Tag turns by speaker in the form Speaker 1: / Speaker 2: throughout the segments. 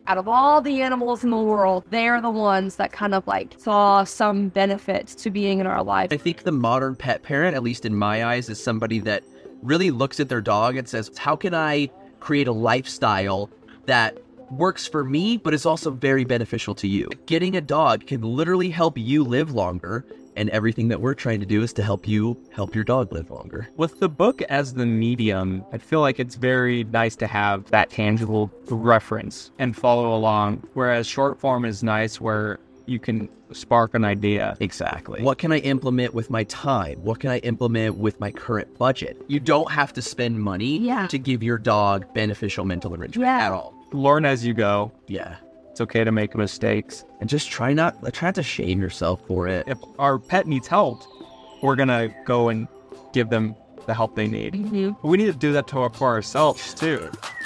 Speaker 1: Out of all the animals in the world, they're the ones that kind of like saw some benefits to being in our life.
Speaker 2: I think the modern pet parent, at least in my eyes, is somebody that really looks at their dog and says, how can I create a lifestyle that works for me, but is also very beneficial to you? Getting a dog can literally help you live longer, and everything that we're trying to do is to help you help your dog live longer.
Speaker 3: With the book as the medium, I feel like it's very nice to have that tangible reference and follow along, whereas short form is nice where you can spark an idea.
Speaker 2: Exactly. What can I implement with my time? What can I implement with my current budget? You don't have to spend money to give your dog beneficial mental enrichment at all.
Speaker 3: Learn as you go.
Speaker 2: Yeah.
Speaker 3: It's okay to make mistakes.
Speaker 2: And just try not to shame yourself for it.
Speaker 3: If our pet needs help, we're going to go and give them the help they need.
Speaker 1: Mm-hmm.
Speaker 3: We need to do that for ourselves, too.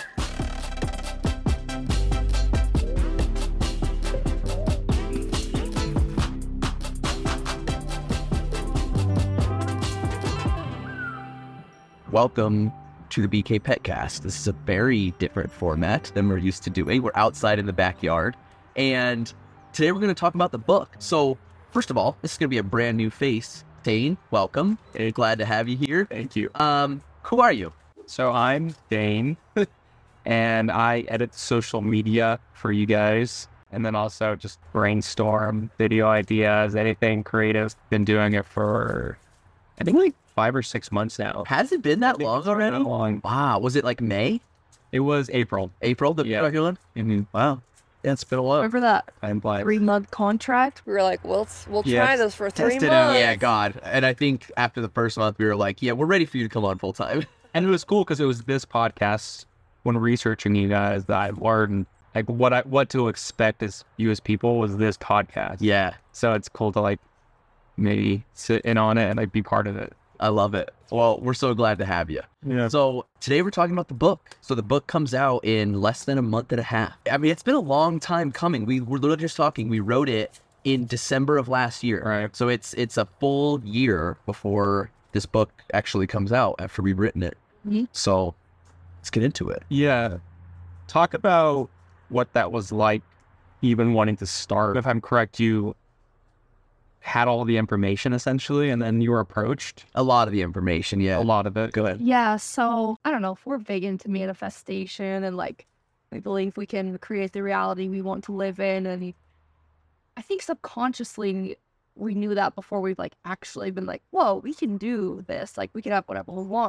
Speaker 2: Welcome to the BK Petcast. This is a very different format than we're used to doing. We're outside in the backyard, and today we're going to talk about the book. So, first of all, this is going to be a brand new face. Dane, welcome. Glad to have you here.
Speaker 3: Thank you.
Speaker 2: Who are you?
Speaker 3: So I'm Dane, and I edit social media for you guys, and then also just brainstorm video ideas, anything creative. Been doing it for, I think, like 5 or 6 months now.
Speaker 2: Has it been that long already?
Speaker 3: That long.
Speaker 2: Wow. Was it like May?
Speaker 3: It was April.
Speaker 2: April? Wow. Yeah, it's been a while.
Speaker 1: Remember that
Speaker 3: I'm blind.
Speaker 1: 3-month contract? We were like, we'll try this for 3 months.
Speaker 2: Yeah, God. And I think after the first month, we were like, yeah, we're ready for you to come on full time.
Speaker 3: And it was cool because it was this podcast, when researching you guys, that I learned like what to expect as you as people was this podcast.
Speaker 2: Yeah.
Speaker 3: So it's cool to like maybe sit in on it and like be part of it.
Speaker 2: I love it. Well, we're so glad to have you.
Speaker 3: Yeah.
Speaker 2: So today we're talking about the book. So the book comes out in less than a month and a half. I mean, it's been a long time coming. We were literally just talking. We wrote it in December of last year.
Speaker 3: Right.
Speaker 2: So it's a full year before this book actually comes out after we've written it.
Speaker 1: Mm-hmm.
Speaker 2: So let's get into it.
Speaker 3: Yeah. Talk about what that was like, even wanting to start. If I'm correct, you had all the information essentially, and then you were approached.
Speaker 2: A lot of the information, yeah.
Speaker 3: A lot of it. Go ahead.
Speaker 1: Yeah, so I don't know if we're big into manifestation and like we believe we can create the reality we want to live in, and I think subconsciously we knew that before we've like actually been like, whoa, we can do this, like we can have whatever we want.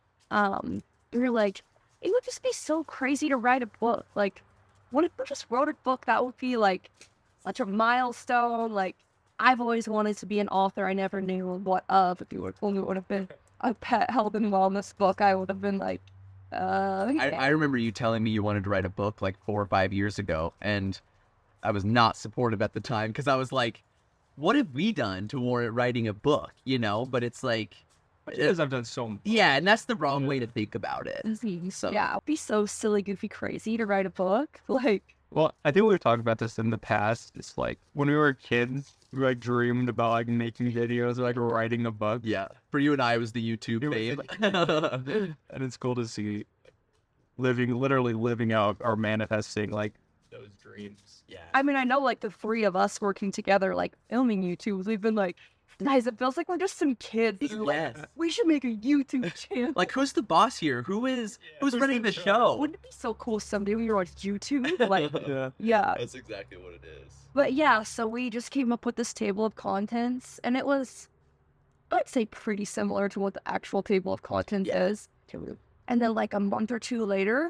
Speaker 1: We were like, it would just be so crazy to write a book. Like, what if we just wrote a book? That would be like such a milestone. Like, I've always wanted to be an author. I never knew what of. If you would have told me it would have been a pet health and wellness book, I would have been like,
Speaker 2: I remember you telling me you wanted to write a book like 4 or 5 years ago, and I was not supportive at the time because I was like, what have we done to warrant writing a book, you know? But it's like...
Speaker 3: Because I've done so much.
Speaker 2: Yeah, and that's the wrong way to think about it.
Speaker 1: So yeah, it'd be so silly, goofy, crazy to write a book. Like,
Speaker 3: well, I think we've talked about this in the past. It's like when we were kids, we like dreamed about like making videos or like writing a book.
Speaker 2: Yeah, for you and I, it was the YouTube fame.
Speaker 3: And it's cool to see literally living out or manifesting like those dreams.
Speaker 2: Yeah.
Speaker 1: I mean, I know like the 3 of us working together, like filming YouTube, we've been like, guys, it feels like we're just some kids.
Speaker 2: Yes.
Speaker 1: Like, we should make a YouTube channel.
Speaker 2: Like, who's the boss here? who's running the show?
Speaker 1: Wouldn't it be so cool someday when you're on YouTube? Like,
Speaker 3: Yeah.
Speaker 1: yeah.
Speaker 2: That's exactly what it is.
Speaker 1: But yeah, so we just came up with this table of contents, and it was, I'd say, pretty similar to what the actual table of contents is. And then like a month or 2 later,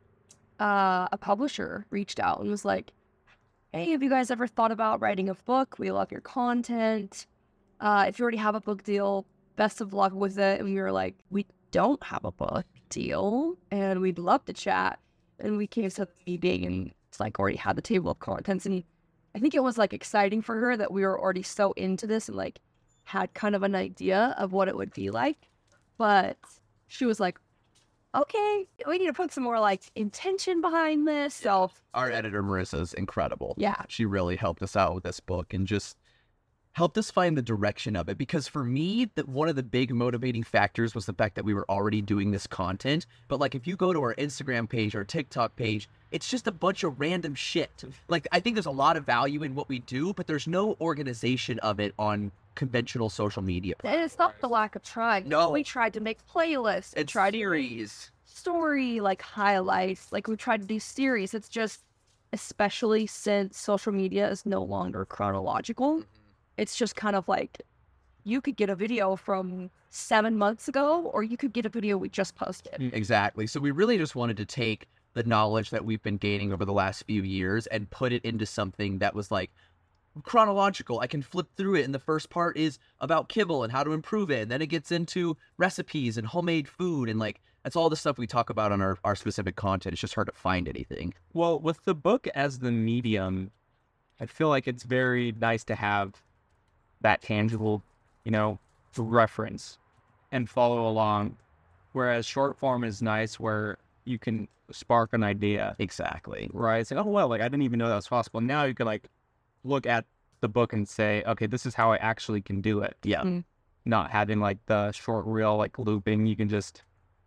Speaker 1: a publisher reached out and was like, hey, have you guys ever thought about writing a book? We love your content. If you already have a book deal, best of luck with it. And we were like, we don't have a book deal, and we'd love to chat. And we came to the meeting, and it's like already had the table of contents. And I think it was like exciting for her that we were already so into this and like had kind of an idea of what it would be like. But she was like, okay, we need to put some more like intention behind this. So
Speaker 2: our editor Marissa is incredible.
Speaker 1: Yeah.
Speaker 2: She really helped us out with this book, and just helped us find the direction of it. Because for me, one of the big motivating factors was the fact that we were already doing this content. But like, if you go to our Instagram page or TikTok page, it's just a bunch of random shit. Like, I think there's a lot of value in what we do, but there's no organization of it on conventional social media.
Speaker 1: And it's not the lack of trying.
Speaker 2: No.
Speaker 1: We tried to make playlists.
Speaker 2: It's
Speaker 1: tried
Speaker 2: series.
Speaker 1: story like highlights. Like, we tried to do series. It's just, especially since social media is no longer chronological, it's just kind of like, you could get a video from 7 months ago, or you could get a video we just posted.
Speaker 2: Exactly. So we really just wanted to take the knowledge that we've been gaining over the last few years and put it into something that was like chronological. I can flip through it, and the first part is about kibble and how to improve it, and then it gets into recipes and homemade food, and like, that's all the stuff we talk about on our specific content. It's just hard to find anything.
Speaker 3: Well, with the book as the medium, I feel like it's very nice to have that tangible, reference and follow along. Whereas short form is nice where you can spark an idea.
Speaker 2: Exactly.
Speaker 3: Right? It's like, oh, well, like, I didn't even know that was possible. Now you can, like, look at the book and say, okay, this is how I actually can do it.
Speaker 2: Yeah.
Speaker 3: Not having, like, the short reel, like, looping. You can just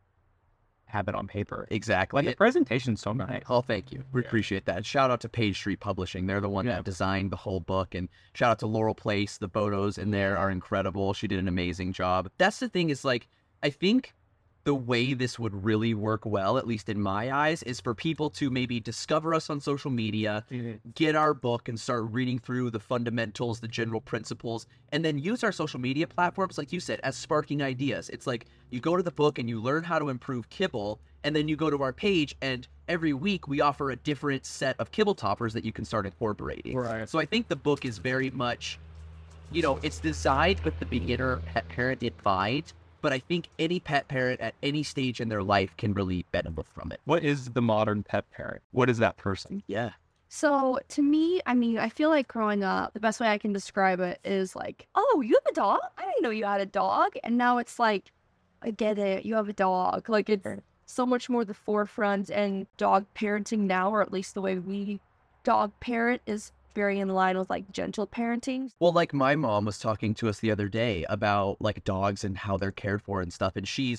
Speaker 3: have it on paper.
Speaker 2: Exactly.
Speaker 3: Like, the presentation's so nice.
Speaker 2: Oh, thank you. We appreciate that. Shout out to Page Street Publishing. They're the one that designed the whole book. And shout out to Laurel Place. The photos in there are incredible. She did an amazing job. That's the thing, is like, I think the way this would really work well, at least in my eyes, is for people to maybe discover us on social media, get our book and start reading through the fundamentals, the general principles, and then use our social media platforms, like you said, as sparking ideas. It's like, you go to the book and you learn how to improve kibble, and then you go to our page, and every week we offer a different set of kibble toppers that you can start incorporating.
Speaker 3: Right.
Speaker 2: So I think the book is very much, it's designed with the beginner pet parent in mind, but I think any pet parent at any stage in their life can really benefit from it.
Speaker 3: What is the modern pet parent? What is that person?
Speaker 2: Yeah.
Speaker 1: So to me, I mean, I feel like growing up, the best way I can describe it is like, oh, you have a dog? I didn't know you had a dog. And now it's like, I get it, you have a dog. Like, it's so much more the forefront, and dog parenting now, or at least the way we dog parent, is very in line with like gentle parenting.
Speaker 2: Well, like, my mom was talking to us the other day about like dogs and how they're cared for and stuff. And she's,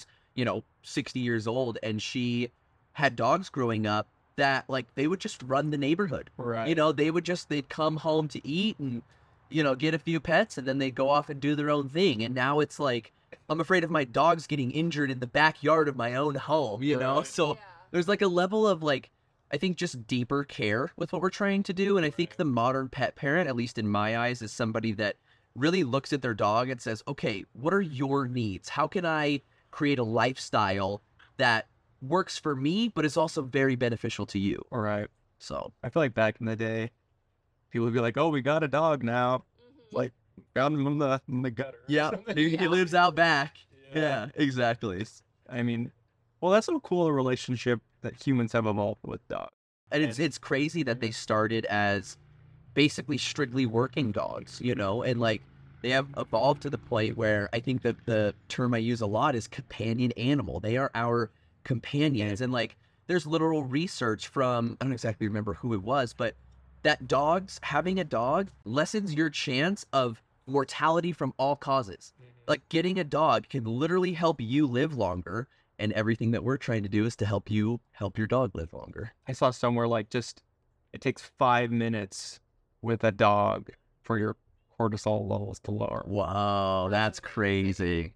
Speaker 2: 60 years old, and she had dogs growing up that like they would just run the neighborhood.
Speaker 3: Right.
Speaker 2: They'd come home to eat and, get a few pets, and then they'd go off and do their own thing. And now it's like, I'm afraid of my dogs getting injured in the backyard of my own home,
Speaker 3: Right.
Speaker 2: So there's like a level of like, I think, just deeper care with what we're trying to do. And I think the modern pet parent, at least in my eyes, is somebody that really looks at their dog and says, okay, what are your needs? How can I create a lifestyle that works for me, but is also very beneficial to you?
Speaker 3: All right.
Speaker 2: So
Speaker 3: I feel like back in the day, people would be like, oh, we got a dog now. Like, found him in the gutter.
Speaker 2: yeah, he lives out back. Yeah, exactly.
Speaker 3: I mean, well, that's so cool a relationship that humans have evolved with dogs.
Speaker 2: And it's crazy that they started as basically strictly working dogs, and like, they have evolved to the point where I think that the term I use a lot is companion animal. They are our companions. And like, there's literal research from, I don't exactly remember who it was, but that having a dog lessens your chance of mortality from all causes. Like, getting a dog can literally help you live longer. And everything that we're trying to do is to help you help your dog live longer.
Speaker 3: I saw somewhere like it takes 5 minutes with a dog for your cortisol levels to lower.
Speaker 2: Wow, that's crazy.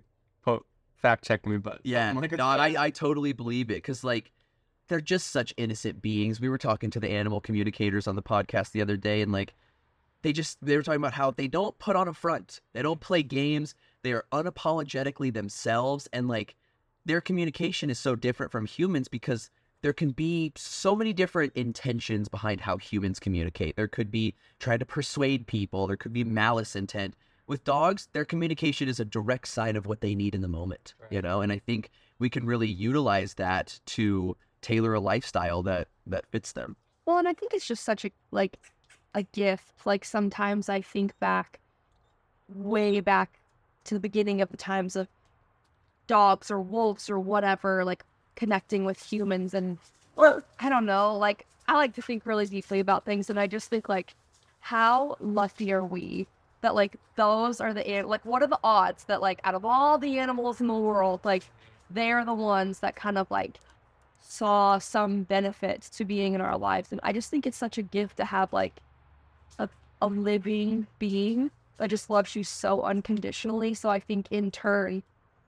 Speaker 3: Fact check me, but
Speaker 2: Yeah, no, I totally believe it, because like, they're just such innocent beings. We were talking to the animal communicators on the podcast the other day, and like, they were talking about how they don't put on a front. They don't play games. They are unapologetically themselves, and like, their communication is so different from humans because there can be so many different intentions behind how humans communicate. There could be trying to persuade people. There could be malice intent. With dogs, their communication is a direct sign of what they need in the moment, and I think we can really utilize that to tailor a lifestyle that fits them.
Speaker 1: Well, and I think it's just such a gift. Like, sometimes I think way back to the beginning of the times of dogs or wolves or whatever, like, connecting with humans. And, well, I don't know, like, I like to think really deeply about things, and I just think, like, how lucky are we that like those are like what are the odds that like out of all the animals in the world, like they're the ones that kind of like saw some benefits to being in our lives. And I just think it's such a gift to have like a living being that just loves you so unconditionally. So I think in turn,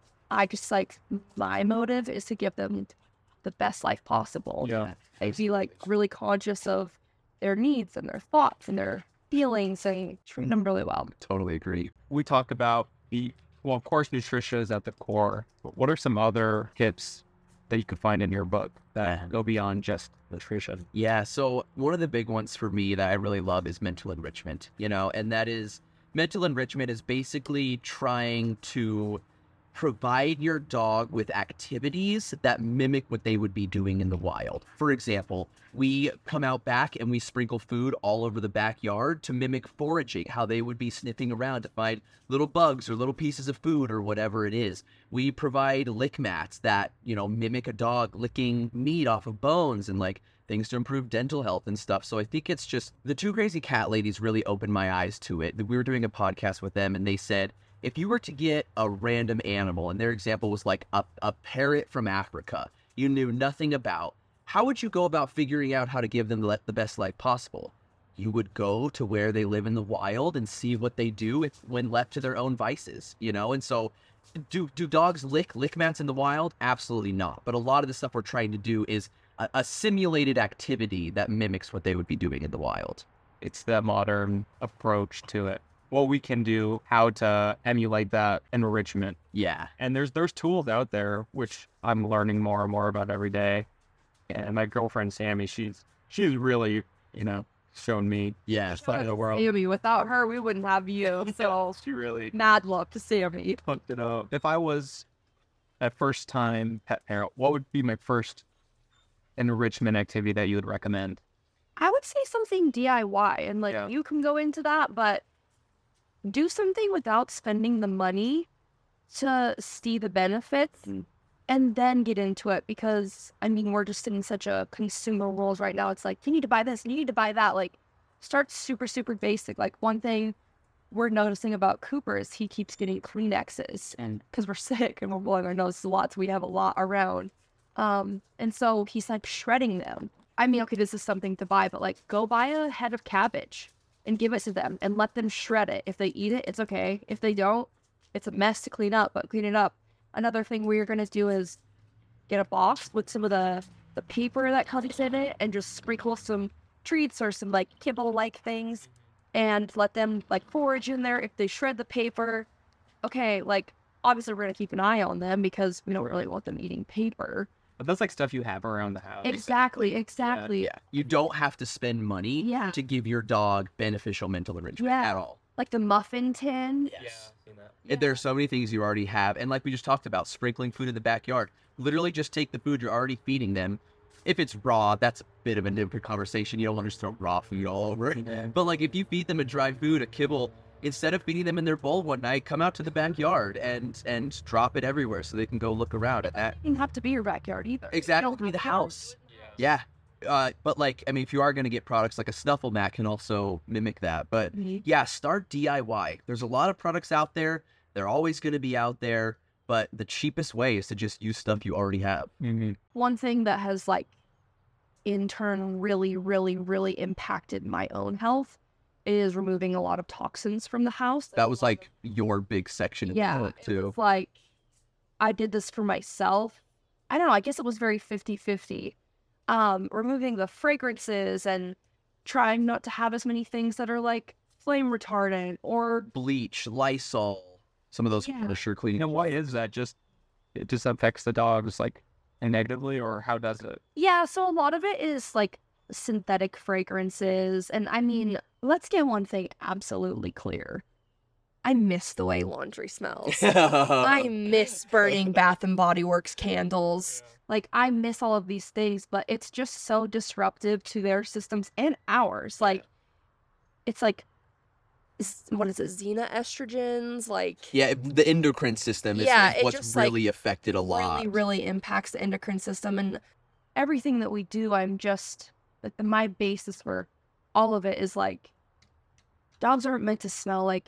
Speaker 1: I just like my motive is to give them the best life possible.
Speaker 3: Yeah.
Speaker 1: I'd be like really conscious of their needs and their thoughts and their feelings and treat them really well.
Speaker 2: Totally agree.
Speaker 3: We talk about well, of course, nutrition is at the core, but what are some other tips that you can find in your book that go beyond just nutrition?
Speaker 2: Yeah, so one of the big ones for me that I really love is mental enrichment, and that is mental enrichment is basically trying to provide your dog with activities that mimic what they would be doing in the wild. For example, we come out back and we sprinkle food all over the backyard to mimic foraging, how they would be sniffing around to find little bugs or little pieces of food or whatever it is. We provide lick mats that, mimic a dog licking meat off of bones and like things to improve dental health and stuff. So I think it's just the two crazy cat ladies really opened my eyes to it. We were doing a podcast with them and they said, if you were to get a random animal, and their example was like a parrot from Africa, you knew nothing about, how would you go about figuring out how to give them the best life possible? You would go to where they live in the wild and see what they do when left to their own vices, And so do dogs lick mats in the wild? Absolutely not. But a lot of the stuff we're trying to do is a simulated activity that mimics what they would be doing in the wild.
Speaker 3: It's the modern approach to it. What we can do, how to emulate that enrichment.
Speaker 2: Yeah.
Speaker 3: And there's tools out there, which I'm learning more and more about every day. And my girlfriend, Sammy, she's really, shown me
Speaker 2: Yeah.
Speaker 3: the side of the world.
Speaker 1: Sammy, without her, we wouldn't have you. So
Speaker 3: She really
Speaker 1: mad love to Sammy.
Speaker 3: hooked it up. If I was a first-time pet parent, what would be my first enrichment activity that you would recommend?
Speaker 1: I would say something DIY, and like you can go into that, but do something without spending the money to see the benefits and then get into it, because I mean we're just in such a consumer world right now. It's like you need to buy this, you need to buy that. Like start super basic. Like one thing we're noticing about Cooper is he keeps getting Kleenexes, and because we're sick and we're blowing our noses a lot, so we have a lot around. And so he's like shredding them. I mean, okay, this is something to buy, but like go buy a head of cabbage and give it to them and let them shred it. If they eat it, it's okay. If they don't, it's a mess to clean up, but clean it up. Another thing we're going to do is get a box with some of the paper that comes in it and just sprinkle some treats or some like kibble-like things and let them like forage in there. If they shred the paper, okay, like obviously we're going to keep an eye on them because we don't really want them eating paper.
Speaker 3: But that's like stuff you have around the house.
Speaker 1: Exactly.
Speaker 2: Yeah. You don't have to spend money to give your dog beneficial mental enrichment at all.
Speaker 1: Like the muffin tin.
Speaker 3: Yes.
Speaker 2: And there are so many things you already have. And like we just talked about, sprinkling food in the backyard. Literally just take the food you're already feeding them. If it's raw, that's a bit of a different conversation. You don't want to just throw raw food all over it. Yeah. But like if you feed them a dry food, a kibble, instead of feeding them in their bowl one night, come out to the backyard and drop it everywhere so they can go look around at that.
Speaker 1: It doesn't have to be your backyard either.
Speaker 2: Exactly. It can be the house. Yeah. But like, I mean, if you are going to get products like a snuffle mat can also mimic that. But yeah, start DIY. There's a lot of products out there. They're always going to be out there. But the cheapest way is to just use stuff you already have.
Speaker 3: Mm-hmm.
Speaker 1: One thing that has like in turn really impacted my own health is removing a lot of toxins from the house.
Speaker 2: That was like your big section of the book too.
Speaker 1: It's like I did this for myself. I don't know, I guess it was very 50-50. Removing the fragrances and trying not to have as many things that are like flame retardant or
Speaker 2: bleach, Lysol, some of those finisher cleaning.
Speaker 3: And why is that? It just affects the dogs like negatively, or how does it?
Speaker 1: Yeah, so a lot of it is like synthetic fragrances. And I mean, let's get one thing absolutely clear. I miss the way laundry smells. I miss burning Bath and Body Works candles. Like, I miss all of these things, but it's just so disruptive to their systems and ours. Like, it's like, what is it, xenoestrogens? Like,
Speaker 2: yeah, the endocrine system is what's just, really affected a lot.
Speaker 1: Really impacts the endocrine system. And everything that we do, I'm just, my basis for all of it is like, dogs aren't meant to smell like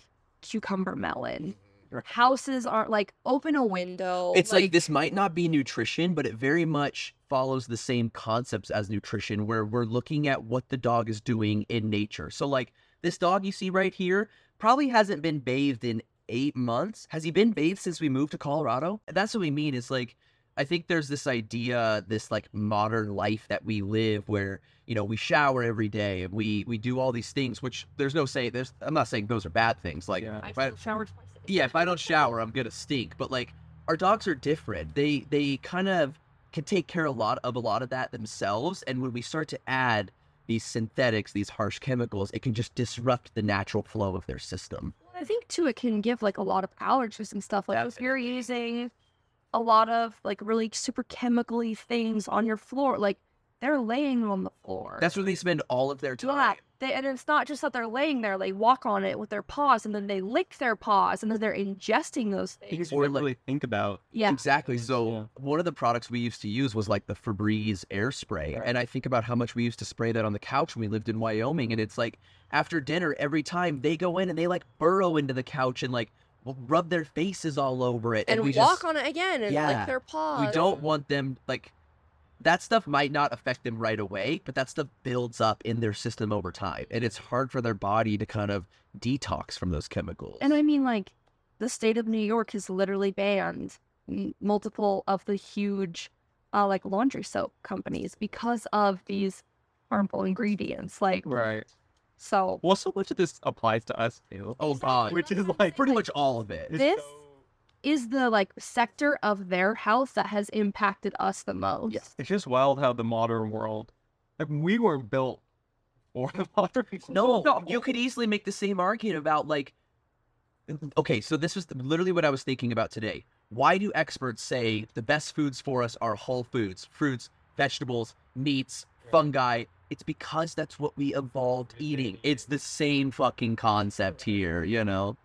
Speaker 1: cucumber melon. Houses aren't like open a window.
Speaker 2: It's like this might not be nutrition, but it very much follows the same concepts as nutrition, where we're looking at what the dog is doing in nature. So like this dog you see right here probably hasn't been bathed in 8 months. Has he been bathed since we moved to Colorado? That's what we mean. Is like, I think there's this idea, this like modern life that we live where, you know, we shower every day and we do all these things, which there's no say, I'm not saying those are bad things. Like,
Speaker 1: I shower twice a day.
Speaker 2: yeah, if I don't shower, I'm gonna stink. But like, our dogs are different. They kind of can take care of a lot of that themselves. And when we start to add these synthetics, these harsh chemicals, it can just disrupt the natural flow of their system.
Speaker 1: I think too, it can give like a lot of allergies and stuff. Like if you're using a lot of like really super chemically things on your floor, like they're laying on the floor.
Speaker 2: That's where they spend all of their time.
Speaker 1: And it's not just that they're laying there, they walk on it with their paws and then they lick their paws and then they're ingesting those things.
Speaker 3: Or really think about.
Speaker 1: Yeah.
Speaker 2: Exactly. So one of the products we used to use was like the Febreze air spray. And I think about how much we used to spray that on the couch when we lived in Wyoming. And it's like after dinner, every time they go in and they like burrow into the couch and like rub their faces all over it.
Speaker 1: And
Speaker 2: we
Speaker 1: walk
Speaker 2: just,
Speaker 1: on it again and lick their paws.
Speaker 2: We don't want them like... That stuff might not affect them right away, but that stuff builds up in their system over time. And it's hard for their body to kind of detox from those chemicals.
Speaker 1: And I mean, like, the state of New York has literally banned multiple of the huge, like, laundry soap companies because of these harmful ingredients. Like,
Speaker 3: Right.
Speaker 1: So...
Speaker 3: Well, so much of this applies to us, too.
Speaker 2: Oh, God.
Speaker 3: Which is, like,
Speaker 2: pretty much all of it.
Speaker 1: This is the like sector of their health that has impacted us the most.
Speaker 2: Yes.
Speaker 3: It's just wild how the modern world, like, we weren't built for the modern world.
Speaker 2: No, you could easily make the same argument about like, okay, so this was literally what I was thinking about today. Why do experts say the best foods for us are whole foods, fruits, vegetables, meats, fungi? It's because that's what we evolved eating. It's the same fucking concept here, you know?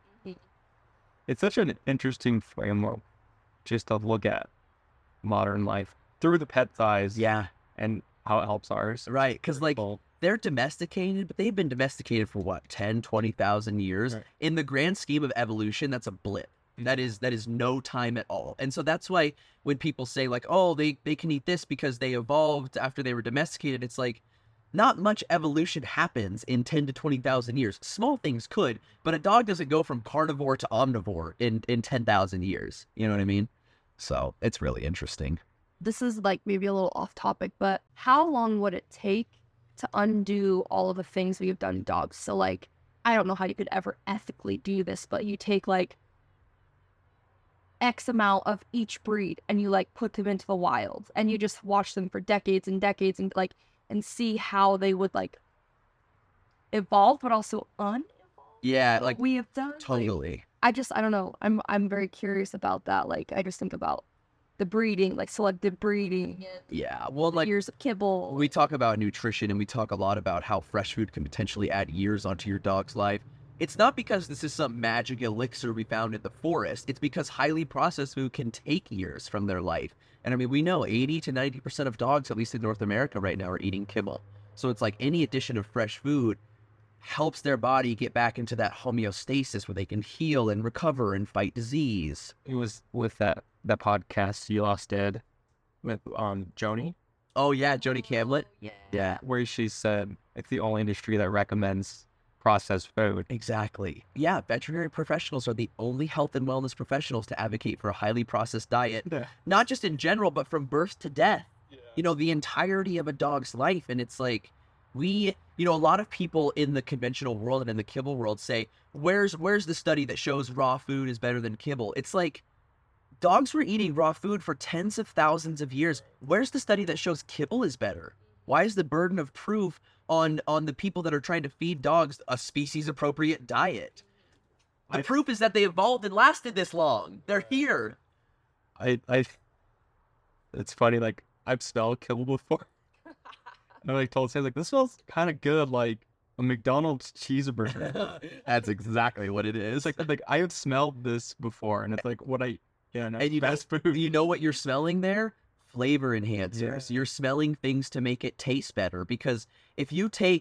Speaker 3: It's such an interesting framework just to look at modern life through the pet's eyes.
Speaker 2: Yeah.
Speaker 3: And how it helps ours.
Speaker 2: Right, because like they're domesticated, but they've been domesticated for what, 10, 20,000 years? Right. In the grand scheme of evolution, that's a blip. That is no time at all. And so that's why when people say like, oh, they can eat this because they evolved after they were domesticated, it's like, not much evolution happens in 10 to 20,000 years. Small things could, but a dog doesn't go from carnivore to omnivore in 10,000 years. You know what I mean? So it's really interesting.
Speaker 1: This is like maybe a little off topic, but how long would it take to undo all of the things we've done to dogs? So like, I don't know how you could ever ethically do this, but you take like X amount of each breed and you like put them into the wild and you just watch them for decades and decades and like, and see how they would like evolve, but also unevolve.
Speaker 2: Yeah, like
Speaker 1: we have done.
Speaker 2: Totally.
Speaker 1: Like, I don't know. I'm very curious about that. Like I just think about the breeding, like selective breeding.
Speaker 2: Yeah, well, like
Speaker 1: years of kibble.
Speaker 2: We talk about nutrition and we talk a lot about how fresh food can potentially add years onto your dog's life. It's not because this is some magic elixir we found in the forest. It's because highly processed food can take years from their life. And I mean, we know 80 to 90% of dogs, at least in North America right now, are eating kibble. So it's like any addition of fresh food helps their body get back into that homeostasis where they can heal and recover and fight disease.
Speaker 3: It was with that podcast you lost did with Joni.
Speaker 2: Oh yeah, Joni Camlet.
Speaker 1: Yeah.
Speaker 3: Where she said it's the only industry that recommends processed food.
Speaker 2: Exactly. Yeah, veterinary professionals are the only health and wellness professionals to advocate for a highly processed diet, not just in general, but from birth to death. Yeah. You know, the entirety of a dog's life. And it's like, a lot of people in the conventional world and in the kibble world say, where's the study that shows raw food is better than kibble? It's like, dogs were eating raw food for tens of thousands of years. Where's the study that shows kibble is better? Why is the burden of proof on the people that are trying to feed dogs a species-appropriate diet? The proof is that they evolved and lasted this long. They're here.
Speaker 3: It's funny, like, I've smelled kibble before. And I like told Sam, like, this smells kind of good, like a McDonald's cheeseburger.
Speaker 2: That's exactly what it is.
Speaker 3: It's like I have smelled this before, and it's like what and you fast food.
Speaker 2: You know what you're smelling there? Flavor enhancers. Yeah. You're smelling things to make it taste better, because if you take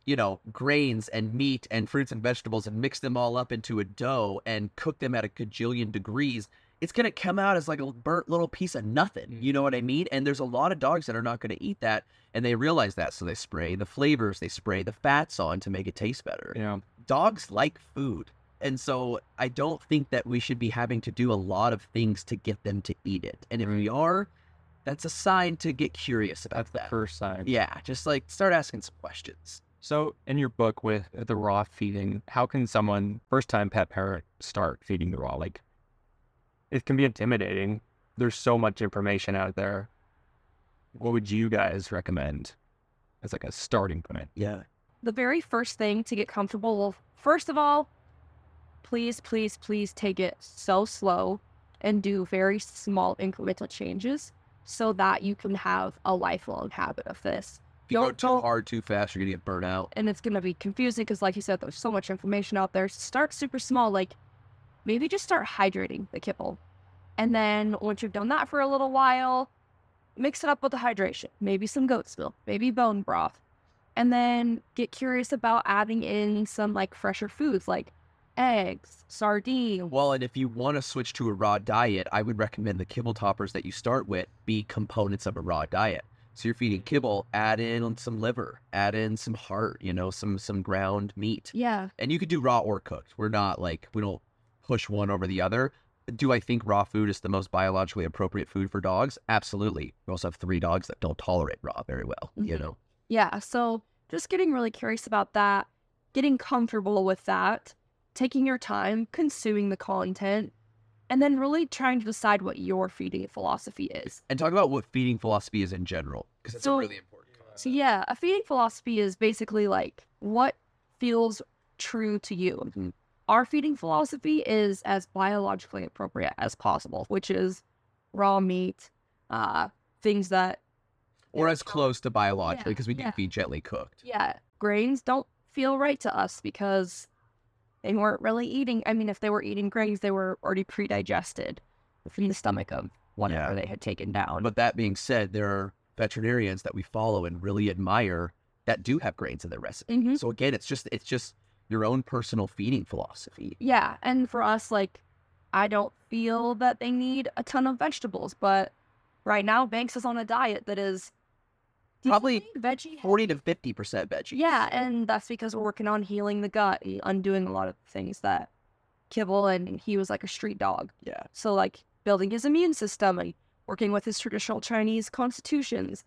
Speaker 2: grains and meat and fruits and vegetables and mix them all up into a dough and cook them at a gajillion degrees, it's going to come out as like a burnt little piece of nothing. You know what I mean? And there's a lot of dogs that are not going to eat that, and they realize that. So they spray the flavors, they spray the fats on to make it taste better.
Speaker 3: Yeah.
Speaker 2: Dogs like food. And so I don't think that we should be having to do a lot of things to get them to eat it. And if we are, that's a sign to get curious about
Speaker 3: That's the first sign.
Speaker 2: Yeah, just like start asking some questions.
Speaker 3: So in your book with the raw feeding, how can someone, first-time pet parent, start feeding the raw? Like, it can be intimidating. There's so much information out there. What would you guys recommend as like a starting point?
Speaker 2: Yeah.
Speaker 1: The very first thing to get comfortable, well, first of all, please take it so slow and do very small incremental changes so that you can have a lifelong habit of this.
Speaker 2: If you go too hard, too fast, you're going to get burnt out.
Speaker 1: And it's going to be confusing because, like you said, there's so much information out there. Start super small. Like, maybe just start hydrating the kibble. And then once you've done that for a little while, mix it up with the hydration. Maybe some goat's milk, maybe bone broth. And then get curious about adding in some, like, fresher foods like eggs, sardines.
Speaker 2: Well, and if you want to switch to a raw diet, I would recommend the kibble toppers that you start with be components of a raw diet. So you're feeding kibble, add in some liver, add in some heart, some ground meat.
Speaker 1: Yeah.
Speaker 2: And you could do raw or cooked. We don't push one over the other. Do I think raw food is the most biologically appropriate food for dogs? Absolutely. We also have 3 dogs that don't tolerate raw very well,
Speaker 1: Yeah, so just getting really curious about that, getting comfortable with that, taking your time, consuming the content, and then really trying to decide what your feeding philosophy is.
Speaker 2: And talk about what feeding philosophy is in general, because it's a really important concept.
Speaker 1: So yeah, a feeding philosophy is basically like what feels true to you.
Speaker 2: Mm-hmm.
Speaker 1: Our feeding philosophy is as biologically appropriate as possible, which is raw meat, things that...
Speaker 2: Or as close to biologically, because we do feed gently cooked.
Speaker 1: Yeah, grains don't feel right to us because they weren't really eating. I mean, if they were eating grains, they were already pre-digested from the stomach of whatever they had taken down.
Speaker 2: But that being said, there are veterinarians that we follow and really admire that do have grains in their recipe.
Speaker 1: Mm-hmm.
Speaker 2: So again, it's just your own personal feeding philosophy.
Speaker 1: Yeah, and for us, like, I don't feel that they need a ton of vegetables, but right now Banks is on a diet that is
Speaker 2: probably
Speaker 1: veggie
Speaker 2: 40 to 50% veggie.
Speaker 1: Yeah, and that's because we're working on healing the gut and undoing a lot of things that Kibble, and he was like a street dog.
Speaker 2: Yeah.
Speaker 1: So like building his immune system and working with his traditional Chinese constitutions.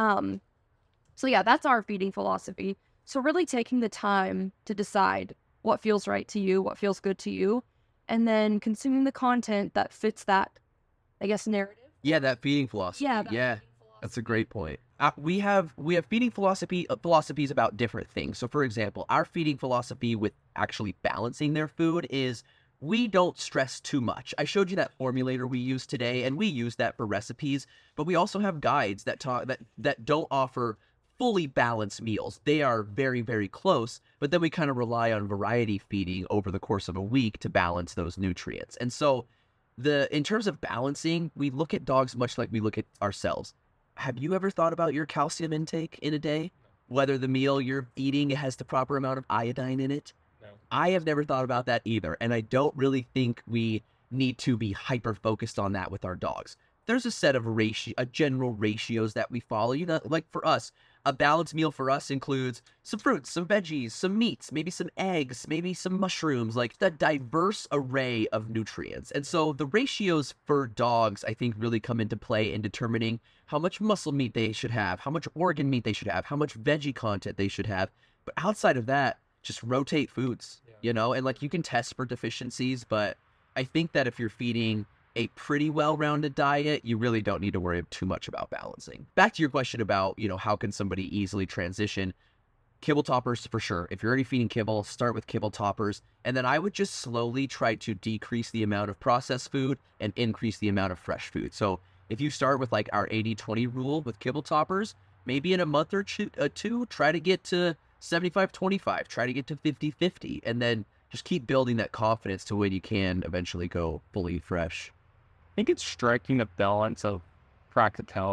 Speaker 1: So yeah, that's our feeding philosophy. So really taking the time to decide what feels right to you, what feels good to you, and then consuming the content that fits that, I guess, narrative.
Speaker 2: Yeah, that feeding philosophy.
Speaker 1: Yeah.
Speaker 2: That's a great point. We have feeding philosophies about different things. So for example, our feeding philosophy with actually balancing their food is we don't stress too much. I showed you that formulator we use today, and we use that for recipes, but we also have guides that don't offer fully balanced meals. They are very, very close, but then we kind of rely on variety feeding over the course of a week to balance those nutrients. And so in terms of balancing, we look at dogs much like we look at ourselves. Have you ever thought about your calcium intake in a day? Whether the meal you're eating has the proper amount of iodine in it? No. I have never thought about that either, and I don't really think we need to be hyper-focused on that with our dogs. There's a set of general ratios that we follow. Like for us, a balanced meal for us includes some fruits, some veggies, some meats, maybe some eggs, maybe some mushrooms, like a diverse array of nutrients. And so the ratios for dogs, I think, really come into play in determining how much muscle meat they should have, how much organ meat they should have, how much veggie content they should have. But outside of that, just rotate foods, and like you can test for deficiencies, but I think that if you're feeding a pretty well-rounded diet, you really don't need to worry too much about balancing. Back to your question about, how can somebody easily transition? Kibble toppers for sure. If you're already feeding kibble, start with kibble toppers. And then I would just slowly try to decrease the amount of processed food and increase the amount of fresh food. So if you start with like our 80-20 rule with kibble toppers, maybe in a month or two, try to get to 75-25, try to get to 50-50, and then just keep building that confidence to when you can eventually go fully fresh.
Speaker 3: I think it's striking a balance of practicality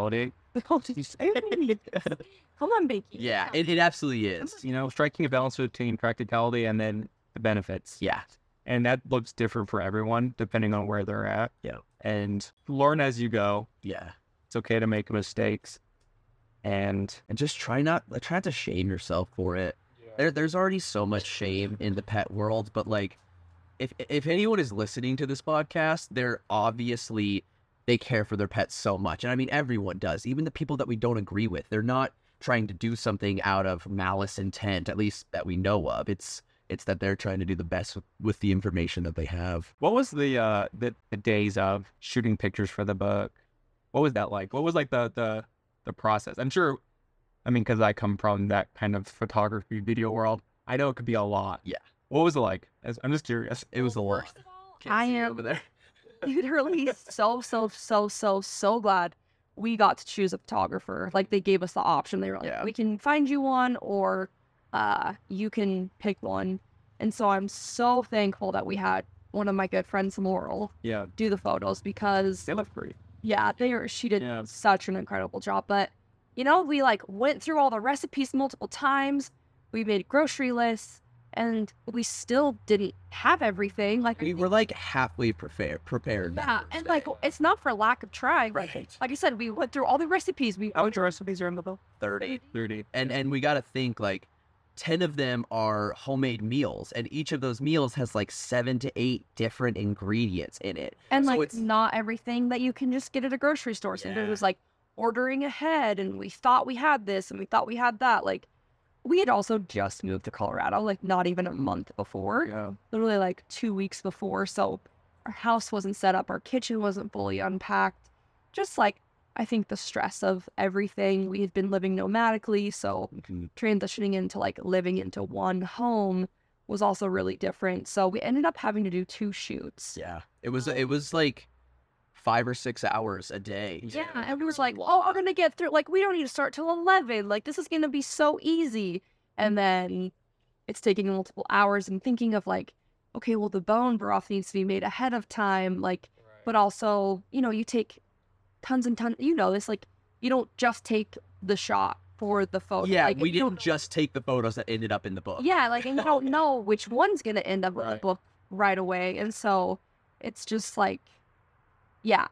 Speaker 1: Come on, Binky.
Speaker 2: Yeah, it absolutely is.
Speaker 3: Striking a balance between practicality and then the benefits.
Speaker 2: Yeah.
Speaker 3: And that looks different for everyone depending on where they're at.
Speaker 2: Yeah.
Speaker 3: And learn as you go.
Speaker 2: Yeah.
Speaker 3: It's okay to make mistakes. And
Speaker 2: just try not to shame yourself for it. There's already so much shame in the pet world, but like if anyone is listening to this podcast, they care for their pets so much. And I mean, everyone does, even the people that we don't agree with. They're not trying to do something out of malice intent, at least that we know of. It's that they're trying to do the best with the information that they have.
Speaker 3: what was the days of shooting pictures for the book? What was that like? What was like the process? I'm sure, I mean, because I come from that kind of photography video world, I know it could be a lot.
Speaker 2: Yeah.
Speaker 3: What was it like? I'm just curious.
Speaker 2: It was the worst.
Speaker 1: I am
Speaker 2: over there.
Speaker 1: literally so glad we got to choose a photographer. Like, they gave us the option. They were like,
Speaker 2: Yeah.
Speaker 1: we can find you one, or you can pick one. And so I'm so thankful that we had one of my good friends, Laurel,
Speaker 3: Yeah.
Speaker 1: do the photos, because
Speaker 3: They look great.
Speaker 1: yeah, she did
Speaker 3: Yeah.
Speaker 1: such an incredible job. But we like went through all the recipes multiple times. We made grocery lists, and we still didn't have everything. Like,
Speaker 2: We were like halfway prepared.
Speaker 1: yeah, and like, it's not for lack of trying.
Speaker 2: Right.
Speaker 1: Like I said, we went through all the recipes.
Speaker 3: How much recipes are in the book?
Speaker 2: 30.
Speaker 3: 30.
Speaker 2: And we got to think like 10 of them are homemade meals, and each of those meals has like 7 to 8 different ingredients in it.
Speaker 1: And
Speaker 2: So
Speaker 1: like,
Speaker 2: it's
Speaker 1: not everything that you can just get at a grocery store. So
Speaker 2: Yeah.
Speaker 1: it was like ordering ahead, and we thought we had this and we thought we had that. Like, we had also just moved to Colorado, like not even a month before,
Speaker 3: Yeah.
Speaker 1: literally like 2 weeks before. So our house wasn't set up, our kitchen wasn't fully unpacked. Just like, I think the stress of everything. We had been living nomadically, so transitioning into like living into one home was also really different. So we ended up having to do 2 shoots.
Speaker 2: Yeah. It was like 5 or 6 hours a day.
Speaker 1: Yeah, and we was like, oh, we're gonna get through. Like, we don't need to start till 11. Like, this is gonna be so easy. And then it's taking multiple hours, and thinking of like, okay, well, the bone broth needs to be made ahead of time. Like, but also, you take tons and tons. This, like, you don't just take the shot for the photo.
Speaker 2: Yeah,
Speaker 1: like,
Speaker 2: we
Speaker 1: you don't-
Speaker 2: didn't just take the photos that ended up in the book.
Speaker 1: Yeah, like, and you don't know which one's gonna end up in the
Speaker 2: Right.
Speaker 1: book right away. And so it's just like, yeah,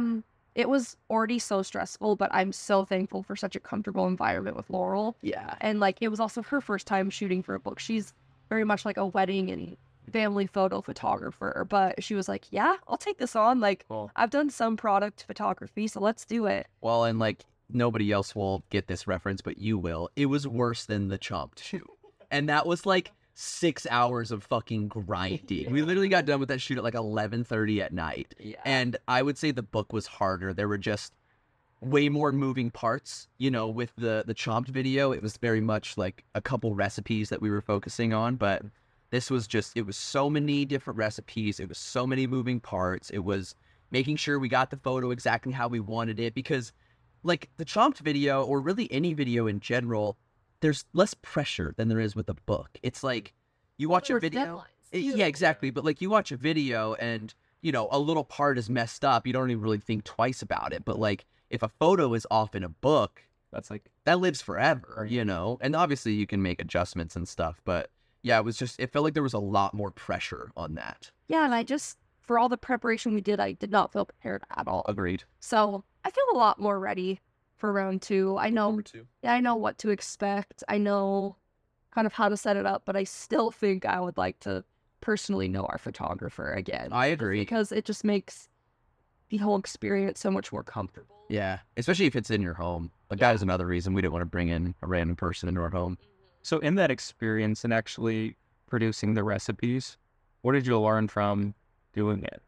Speaker 1: it was already so stressful, but I'm so thankful for such a comfortable environment with Laurel.
Speaker 2: Yeah.
Speaker 1: And like, it was also her first time shooting for a book. She's very much like a wedding and family photo photographer, but she was like, yeah, I'll take this on. Like,
Speaker 3: Cool.
Speaker 1: I've done some product photography, so let's do it.
Speaker 2: Well, and like nobody else will get this reference, but you will. It was worse than the Chomped shoot. And that was like 6 hours of fucking grinding. We literally got done with that shoot at like 11:30 at night.
Speaker 1: Yeah.
Speaker 2: And I would say the book was harder. There were just way more moving parts. With the Chomped video, it was very much like a couple recipes that we were focusing on, but this was just, it was so many different recipes. It was so many moving parts. It was making sure we got the photo exactly how we wanted it, because like the Chomped video, or really any video in general, there's less pressure than there is with a book. It's like you watch a
Speaker 1: There's
Speaker 2: video.
Speaker 1: deadlines.
Speaker 2: Yeah, exactly. But like you watch a video and, a little part is messed up. You don't even really think twice about it. But like if a photo is off in a book,
Speaker 3: That's like,
Speaker 2: that lives forever, And obviously you can make adjustments and stuff. But yeah, it felt like there was a lot more pressure on that.
Speaker 1: Yeah, and for all the preparation we did, I did not feel prepared at all.
Speaker 2: Agreed.
Speaker 1: So I feel a lot more ready for round 2. I know what to expect. I know kind of how to set it up, but I still think I would like to personally know our photographer again.
Speaker 2: I agree.
Speaker 1: Because it just makes the whole experience so much more comfortable.
Speaker 2: Yeah, especially if it's in your home. Like that is another reason we didn't want to bring in a random person into our home.
Speaker 3: so in that experience and actually producing the recipes, what did you learn from doing it?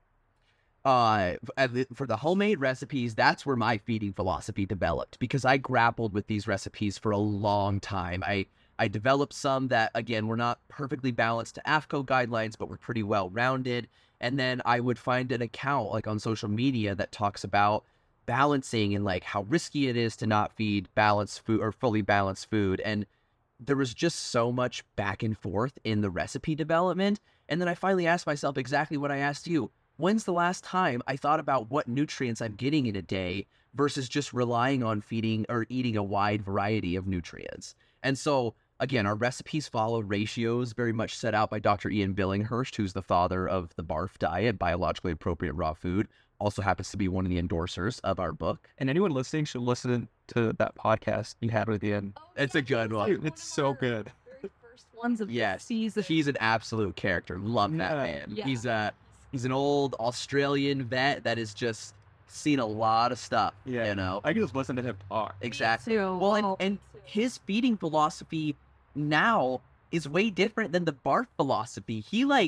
Speaker 2: For the homemade recipes, that's where my feeding philosophy developed, because I grappled with these recipes for a long time. I developed some that, again, were not perfectly balanced to AFCO guidelines, but were pretty well rounded. And then I would find an account like on social media that talks about balancing and like how risky it is to not feed balanced food or fully balanced food. And there was just so much back and forth in the recipe development. And then I finally asked myself exactly what I asked you. When's the last time I thought about what nutrients I'm getting in a day versus just relying on feeding or eating a wide variety of nutrients. And so, again, our recipes follow ratios very much set out by Dr. Ian Billinghurst, who's the father of the BARF diet, biologically appropriate raw food, also happens to be one of the endorsers of our book.
Speaker 3: And anyone listening should listen to that podcast you had with Ian.
Speaker 2: It's a good one.
Speaker 3: It's so good.
Speaker 1: Very first ones of
Speaker 2: Yes,
Speaker 1: the season.
Speaker 2: he's an absolute character. Love that man.
Speaker 1: Yeah.
Speaker 2: He's an old Australian vet that has just seen a lot of stuff.
Speaker 3: Yeah.
Speaker 2: You know,
Speaker 3: I can just listen to him talk.
Speaker 2: exactly.
Speaker 1: Too.
Speaker 2: Well, and his feeding philosophy now is way different than the BARF philosophy.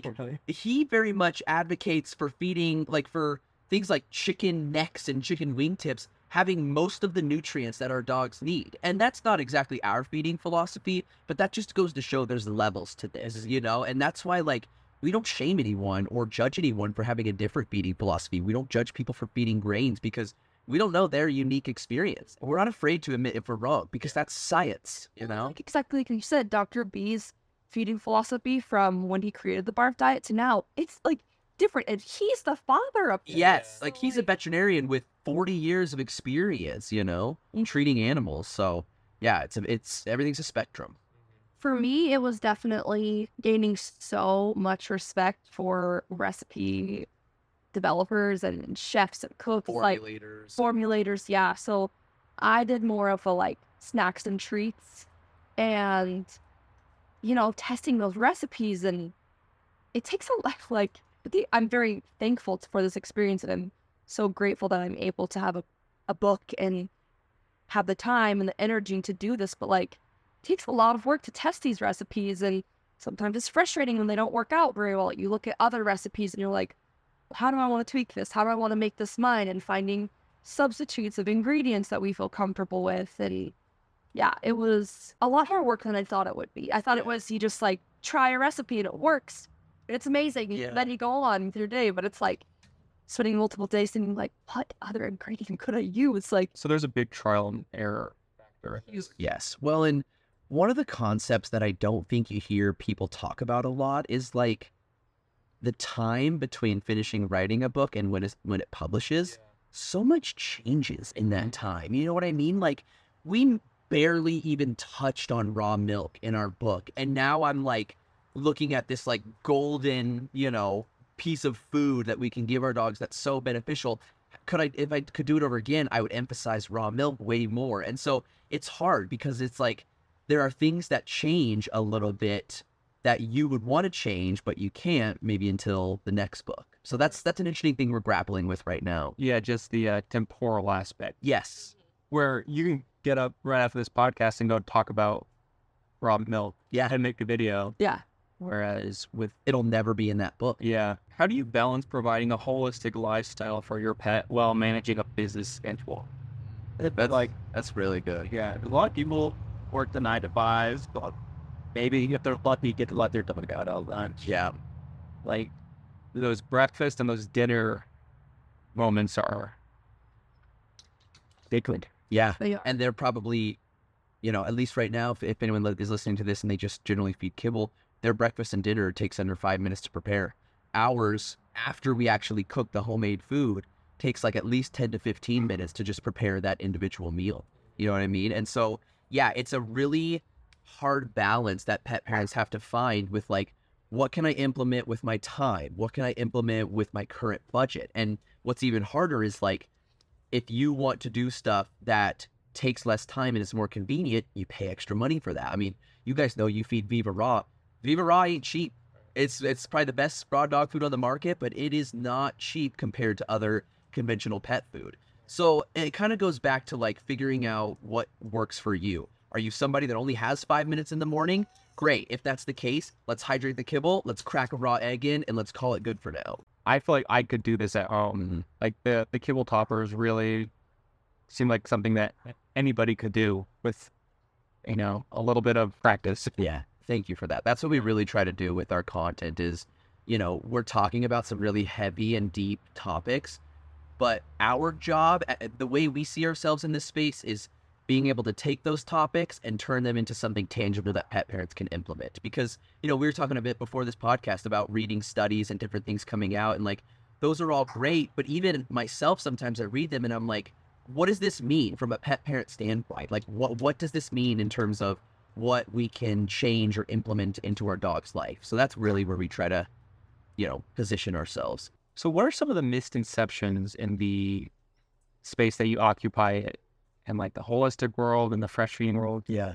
Speaker 2: He very much advocates for feeding, like for things like chicken necks and chicken wingtips, having most of the nutrients that our dogs need. And that's not exactly our feeding philosophy, but that just goes to show there's levels to this, you know? And that's why, like, we don't shame anyone or judge anyone for having a different feeding philosophy. We don't judge people for feeding grains because we don't know their unique experience. We're not afraid to admit if we're wrong because that's science, you know?
Speaker 1: Like exactly like you said, Dr. B's feeding philosophy from when he created the BARF diet to now, it's like different. And he's the father of this.
Speaker 2: Yes, like he's a veterinarian with 40 years of experience, you know, treating animals. So yeah, it's everything's a spectrum.
Speaker 1: For me, it was definitely gaining so much respect for recipe developers and chefs and cooks, like formulators. Yeah. So I did more of a like snacks and treats and, you know, testing those recipes. And it takes a lot, like, I'm very thankful for this experience. And I'm so grateful that I'm able to have a book and have the time and the energy to do this. But like, it takes a lot of work to test these recipes. And sometimes it's frustrating when they don't work out very well. You look at other recipes and you're like, how do I want to tweak this? How do I want to make this mine? And finding substitutes of ingredients that we feel comfortable with. And yeah, it was a lot more work than I thought it would be. I thought it was you just like try a recipe and it works. It's amazing.
Speaker 2: Yeah.
Speaker 1: Then you go on with your day, but it's like spending multiple days thinking like, what other ingredient could I use? Like,
Speaker 3: So there's a big trial and error factor.
Speaker 2: Yes. Well, and one of the concepts that I don't think you hear people talk about a lot is like the time between finishing writing a book and when it publishes. So much changes in that time. You know what I mean? Like we barely even touched on raw milk in our book. And now I'm like looking at this like golden, you know, piece of food that we can give our dogs that's so beneficial. If I could do it over again, I would emphasize raw milk way more. And so it's hard because it's like there are things that change a little bit that you would want to change, but you can't maybe until the next book. So that's an interesting thing we're grappling with right now.
Speaker 3: Yeah, just the temporal aspect.
Speaker 2: Yes.
Speaker 3: Where you can get up right after this podcast and go talk about raw milk.
Speaker 2: Yeah.
Speaker 3: And make a video.
Speaker 1: yeah.
Speaker 3: Whereas with,
Speaker 2: It'll never be in that book.
Speaker 3: yeah. How do you balance providing a holistic lifestyle for your pet while managing a business schedule?
Speaker 2: That's really good.
Speaker 3: Yeah, a lot of people work the 9 to 5s, but maybe if they're lucky, get to let their dog out all lunch.
Speaker 2: Yeah.
Speaker 3: Like those breakfast and those dinner moments are sacred.
Speaker 2: Yeah.
Speaker 1: They are.
Speaker 2: And they're probably, you know, at least right now, if anyone is listening to this and they just generally feed kibble, their breakfast and dinner takes under 5 minutes to prepare. Ours, after we actually cook the homemade food, takes like at least 10 to 15 minutes to just prepare that individual meal. You know what I mean? And so, yeah, it's a really hard balance that pet parents have to find with like, what can I implement with my time? What can I implement with my current budget? And what's even harder is like, if you want to do stuff that takes less time and is more convenient, you pay extra money for that. I mean, you guys know you feed Viva Raw. Viva Raw ain't cheap. It's probably the best raw dog food on the market, but it is not cheap compared to other conventional pet food. So it kind of goes back to like figuring out what works for you. Are you somebody that only has 5 minutes in the morning? Great. If that's the case, let's hydrate the kibble, let's crack a raw egg in, and let's call it good for now.
Speaker 3: I feel like I could do this at home.
Speaker 2: Mm-hmm.
Speaker 3: Like the kibble toppers really seem like something that anybody could do with, you know, a little bit of practice.
Speaker 2: Yeah. Thank you for that. That's what we really try to do with our content is, you know, we're talking about some really heavy and deep topics, but our job, the way we see ourselves in this space is being able to take those topics and turn them into something tangible that pet parents can implement. Because, you know, we were talking a bit before this podcast about reading studies and different things coming out, and like, those are all great, but even myself, sometimes I read them and I'm like, what does this mean from a pet parent standpoint? Like, what does this mean in terms of what we can change or implement into our dog's life? So that's really where we try to, position ourselves.
Speaker 3: So what are some of the misconceptions in the space that you occupy in like the holistic world and the fresh feeding world?
Speaker 2: Yeah.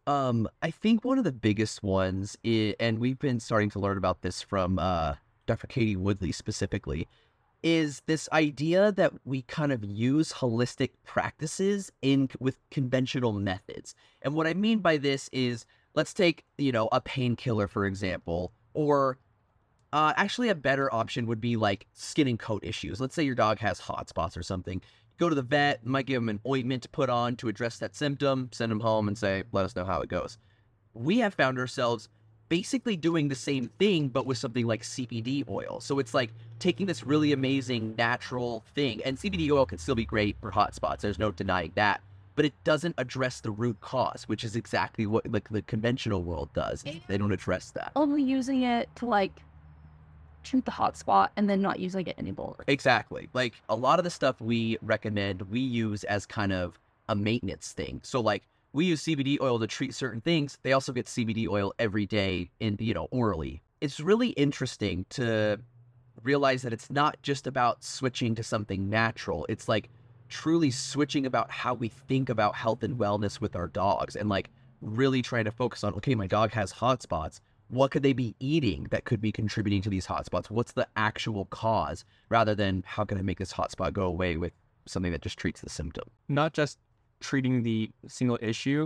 Speaker 2: I think one of the biggest ones is, and we've been starting to learn about this from Dr. Katie Woodley specifically, is this idea that we kind of use holistic practices with conventional methods. And what I mean by this is, let's take, a painkiller, for example, or actually a better option would be like skin and coat issues. Let's say your dog has hot spots or something. Go to the vet, might give them an ointment to put on to address that symptom, send them home and say, let us know how it goes. We have found ourselves basically doing the same thing, but with something like CBD oil. So it's like taking this really amazing natural thing, and CBD oil can still be great for hot spots. There's no denying that, but it doesn't address the root cause, which is exactly what like the conventional world does. They don't address that.
Speaker 1: Only using it to like treat the hot spot and then not using it anymore.
Speaker 2: Exactly. Like a lot of the stuff we recommend, we use as kind of a maintenance thing. So like we use CBD oil to treat certain things. They also get CBD oil every day orally. It's really interesting to realize that it's not just about switching to something natural. It's like truly switching about how we think about health and wellness with our dogs, and like really trying to focus on, okay, my dog has hot spots. What could they be eating that could be contributing to these hotspots? What's the actual cause, rather than how can I make this hotspot go away with something that just treats the symptom?
Speaker 3: Not just treating the single issue,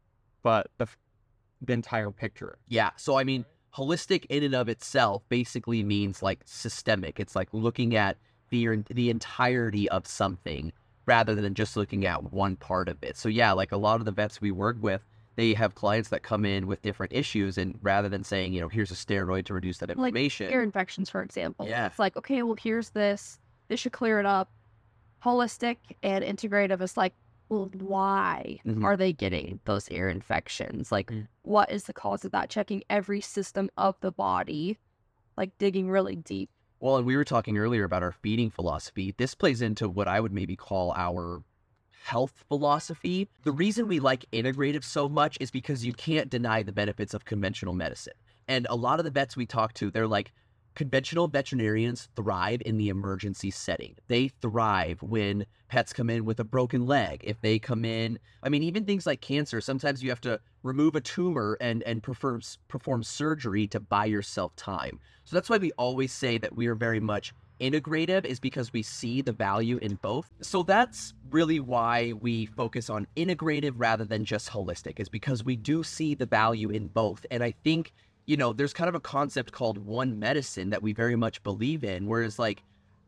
Speaker 3: but the entire picture.
Speaker 2: Yeah. So, I mean, holistic in and of itself basically means like systemic. It's like looking at the entirety of something rather than just looking at one part of it. So yeah, like a lot of the vets we work with, they have clients that come in with different issues, and rather than saying, here's a steroid to reduce that inflammation.
Speaker 1: Like ear infections, for example.
Speaker 2: Yeah.
Speaker 1: It's like, okay, well, here's this. This should clear it up. Holistic and integrative is like, well, why are they getting those ear infections? Like, what is the cause of that? Checking every system of the body, like digging really deep.
Speaker 2: Well, and we were talking earlier about our feeding philosophy. This plays into what I would maybe call our health philosophy. The reason we like integrative so much is because you can't deny the benefits of conventional medicine. And a lot of the vets we talk to, they're like, conventional veterinarians thrive in the emergency setting. They thrive when pets come in with a broken leg. If they come in, I mean, even things like cancer, sometimes you have to remove a tumor and perform surgery to buy yourself time. So that's why we always say that we are very much integrative, is because we see the value in both. So that's really why we focus on integrative rather than just holistic, is because we do see the value in both. And I think, there's kind of a concept called one medicine that we very much believe in, whereas like,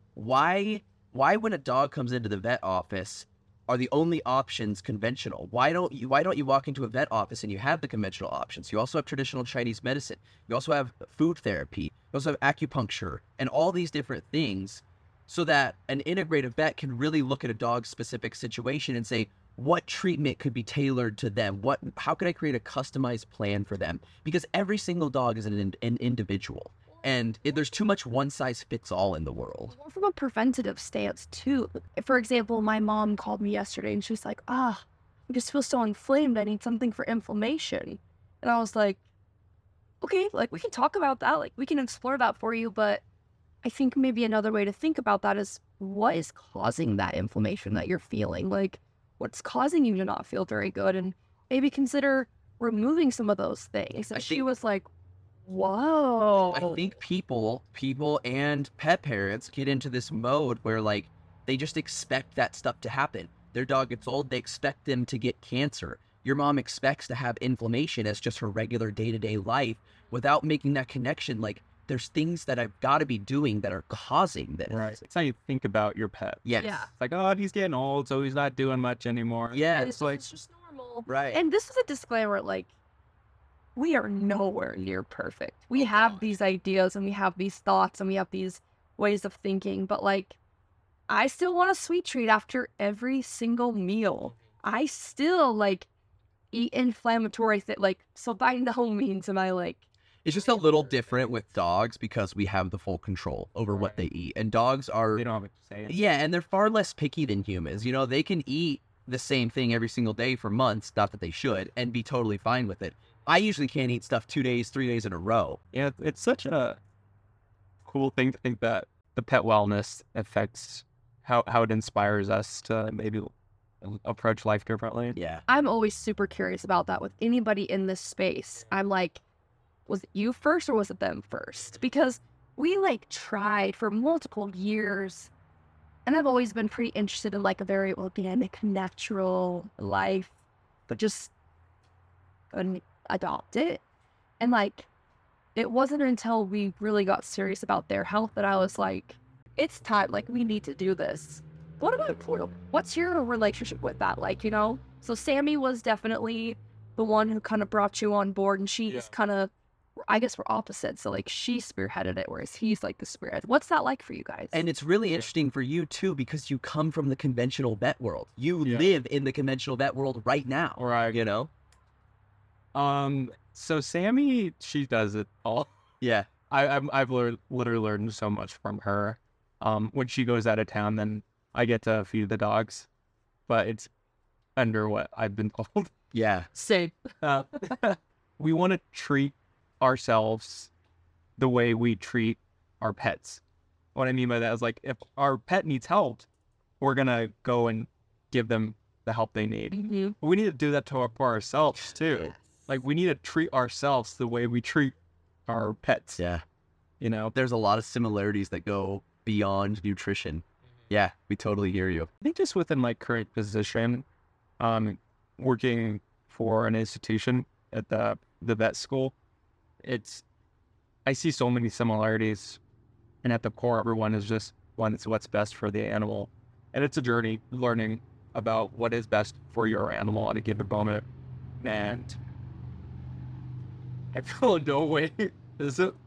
Speaker 2: why when a dog comes into the vet office are the only options conventional? Why don't you walk into a vet office and you have the conventional options? You also have traditional Chinese medicine. You also have food therapy. You also have acupuncture and all these different things, so that an integrative vet can really look at a dog's specific situation and say, what treatment could be tailored to them? How could I create a customized plan for them? Because every single dog is an individual. And there's too much one size fits all in the world.
Speaker 1: Well, from a preventative stance too. For example, my mom called me yesterday and she was like, I just feel so inflamed. I need something for inflammation. And I was like, okay, like we can talk about that. Like we can explore that for you. But I think maybe another way to think about that is, what is causing that inflammation that you're feeling? Like, what's causing you to not feel very good? And maybe consider removing some of those things. And she was like, whoa.
Speaker 2: I think people and pet parents get into this mode where like they just expect that stuff to happen. Their dog gets old, they expect them to get cancer. Your mom expects to have inflammation as just her regular day-to-day life without making that connection. Like, there's things that I've got to be doing that are causing this.
Speaker 3: Right. It's how you think about your pet.
Speaker 2: Yes.
Speaker 1: Yeah.
Speaker 3: It's like, oh, he's getting old, so he's not doing much anymore.
Speaker 2: Yeah.
Speaker 1: It's just normal.
Speaker 2: Right.
Speaker 1: And this is a disclaimer, like, we are nowhere near perfect. We have these ideas and we have these thoughts and we have these ways of thinking, but like, I still want a sweet treat after every single meal. I still like eat inflammatory things. Like, so by no means am I like
Speaker 2: It's just a little different with dogs because we have the full control over what they eat. And dogs are...
Speaker 3: They don't have to say it.
Speaker 2: Yeah, and they're far less picky than humans. You know, they can eat the same thing every single day for months, not that they should, and be totally fine with it. I usually can't eat stuff 2 days, 3 days in a row.
Speaker 3: Yeah, it's such a cool thing to think that the pet wellness affects how it inspires us to maybe approach life differently.
Speaker 2: Yeah.
Speaker 1: I'm always super curious about that with anybody in this space. I'm like, was it you first or was it them first? Because we like tried for multiple years, and I've always been pretty interested in like a very organic, natural life, but just couldn't adopt it. And like, it wasn't until we really got serious about their health that I was like, it's time, like we need to do this. What about Portal? What's your relationship with that? Like, you know, so Sammy was definitely the one who kind of brought you on board, and she's kind of, I guess we're opposite. So like she spearheaded it, whereas he's like the spearhead. What's that like for you guys?
Speaker 2: And it's really interesting for you too, because you come from the conventional vet world. You live in the conventional vet world right now.
Speaker 3: Right.
Speaker 2: You know?
Speaker 3: So Sammy, she does it all.
Speaker 2: Yeah.
Speaker 3: I've literally learned so much from her. When she goes out of town, then I get to feed the dogs, but it's under what I've been told.
Speaker 2: Yeah.
Speaker 1: Same.
Speaker 3: We want to treat ourselves the way we treat our pets. What I mean by that is like, if our pet needs help, we're going to go and give them the help they need.
Speaker 1: Mm-hmm.
Speaker 3: But we need to do that for ourselves too.
Speaker 2: Yes.
Speaker 3: Like we need to treat ourselves the way we treat our pets.
Speaker 2: Yeah.
Speaker 3: You know,
Speaker 2: There's a lot of similarities that go beyond nutrition. Yeah, we totally hear you.
Speaker 3: I think just within my current position, working for an institution at the vet school, I see so many similarities, and at the core, everyone is just wants what's best for the animal, and it's a journey learning about what is best for your animal at a given moment. And I feel no way is it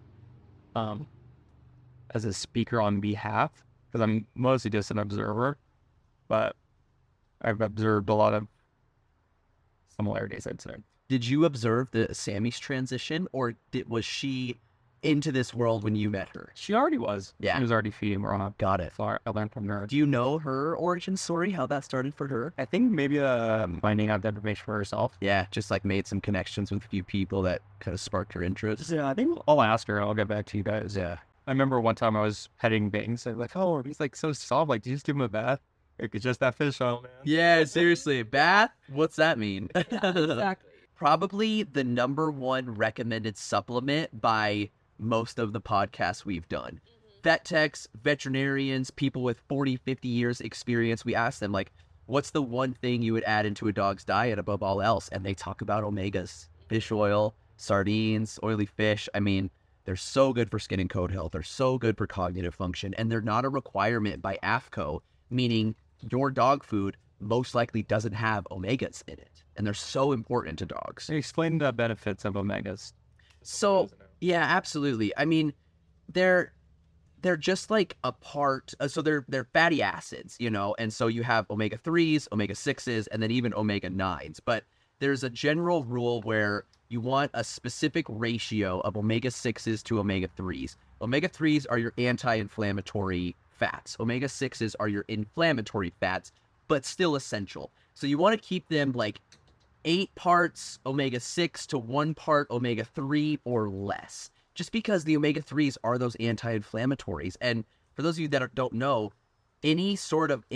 Speaker 3: as a speaker on behalf, because I'm mostly just an observer, but I've observed a lot of similarities, I'd say.
Speaker 2: Did you observe the Sammy's transition, or was she into this world when you met her?
Speaker 3: She already was.
Speaker 2: Yeah.
Speaker 3: She was already feeding Rob.
Speaker 2: Got it.
Speaker 3: So I learned from her.
Speaker 2: Do you know her origin story, how that started for her?
Speaker 3: I think maybe finding out the information for herself.
Speaker 2: Yeah, just like made some connections with a few people that kind of sparked her interest.
Speaker 3: Yeah, I think I'll ask her. I'll get back to you guys.
Speaker 2: Yeah.
Speaker 3: I remember one time I was petting Bangs. I was like, oh, he's like so soft. Like, do you just give him a bath? Like, it's just that fish oil, man.
Speaker 2: Yeah, seriously. Bath? What's that mean?
Speaker 1: Exactly.
Speaker 2: Probably the #1 recommended supplement by most of the podcasts we've done. Vet techs, veterinarians, people with 40, 50 years experience, we ask them, like, what's the one thing you would add into a dog's diet above all else? And they talk about omegas, fish oil, sardines, oily fish. I mean, they're so good for skin and coat health. They're so good for cognitive function. And they're not a requirement by AAFCO, meaning your dog food most likely doesn't have omegas in it. And they're so important to dogs.
Speaker 3: Explain the benefits of omegas.
Speaker 2: So, yeah, absolutely. I mean, they're just like a part. So they're fatty acids, you know. And so you have omega-3s, omega-6s, and then even omega-9s. But there's a general rule where you want a specific ratio of omega-6s to omega-3s. Omega-3s are your anti-inflammatory fats. Omega-6s are your inflammatory fats, but still essential. So you want to keep them like 8 parts omega-6 to 1 part omega-3 or less. Just because the omega-3s are those anti-inflammatories. And for those of you that don't know, any sort of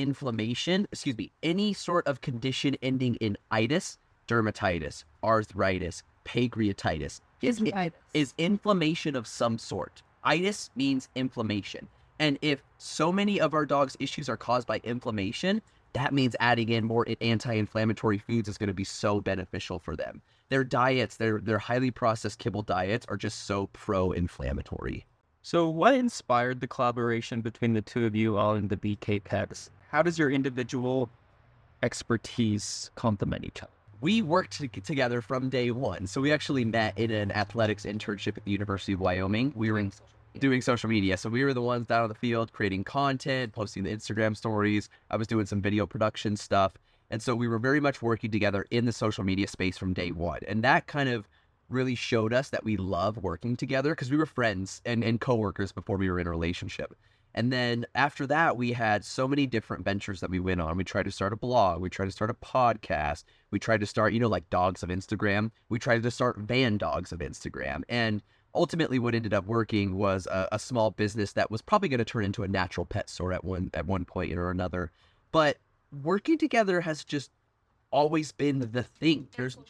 Speaker 2: any sort of condition ending in itis, dermatitis, arthritis, pancreatitis, is inflammation of some sort. Itis means inflammation. And if so many of our dogs' issues are caused by inflammation, that means adding in more anti-inflammatory foods is going to be so beneficial for them. Their diets, their highly processed kibble diets are just so pro-inflammatory.
Speaker 3: So what inspired the collaboration between the two of you all in the BK Pets? How does your individual expertise complement each other?
Speaker 2: We worked together from day one. So we actually met in an athletics internship at the University of Wyoming. We were doing social media. So we were the ones down on the field creating content, posting the Instagram stories. I was doing some video production stuff. And so we were very much working together in the social media space from day one. And that kind of really showed us that we love working together because we were friends and coworkers before we were in a relationship. And then after that, we had so many different ventures that we went on. We tried to start a blog. We tried to start a podcast. We tried to start, like Dogs of Instagram. We tried to start Van Dogs of Instagram. And ultimately what ended up working was a small business that was probably going to turn into a natural pet store at one point or another. But working together has just always been the thing.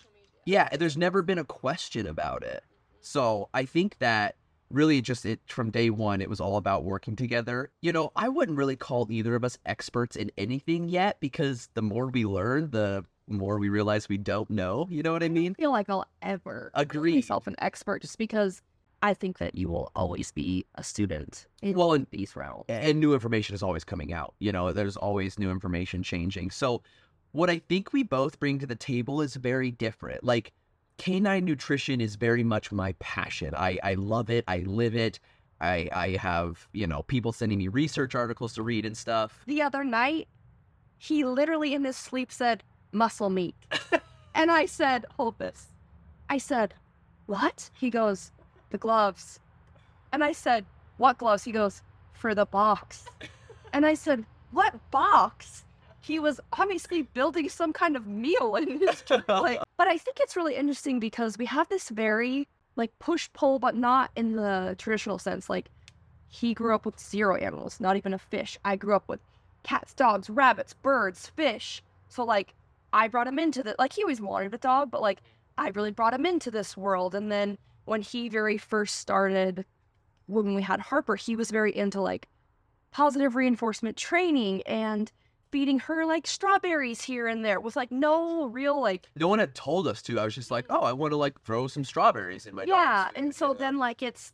Speaker 2: There's never been a question about it. So I think that really just from day one, it was all about working together. I wouldn't really call either of us experts in anything yet, because the more we learn, the more we realize we don't know. You know what I mean?
Speaker 1: I feel like I'll ever
Speaker 2: agree
Speaker 1: call myself an expert, just because I think that you will always be a student in these realms.
Speaker 2: And new information is always coming out. There's always new information changing. So what I think we both bring to the table is very different. Like, canine nutrition is very much my passion. I love it. I live it. I have, people sending me research articles to read and stuff.
Speaker 1: The other night, he literally in his sleep said, muscle meat. And I said, hold this. I said, what? He goes, the gloves. And I said, what gloves? He goes, for the box. And I said, what box? He was obviously building some kind of meal in his like. But I think it's really interesting because we have this very push-pull, but not in the traditional sense. Like, he grew up with 0 animals, not even a fish. I grew up with cats, dogs, rabbits, birds, fish. So I brought him into the he always wanted a dog, but I really brought him into this world. And then when he very first started, when we had Harper, he was very into positive reinforcement training and feeding her strawberries here and there with no real
Speaker 2: no one had told us to. I was just like, oh, I want to throw some strawberries in my
Speaker 1: dog's
Speaker 2: food,
Speaker 1: and so then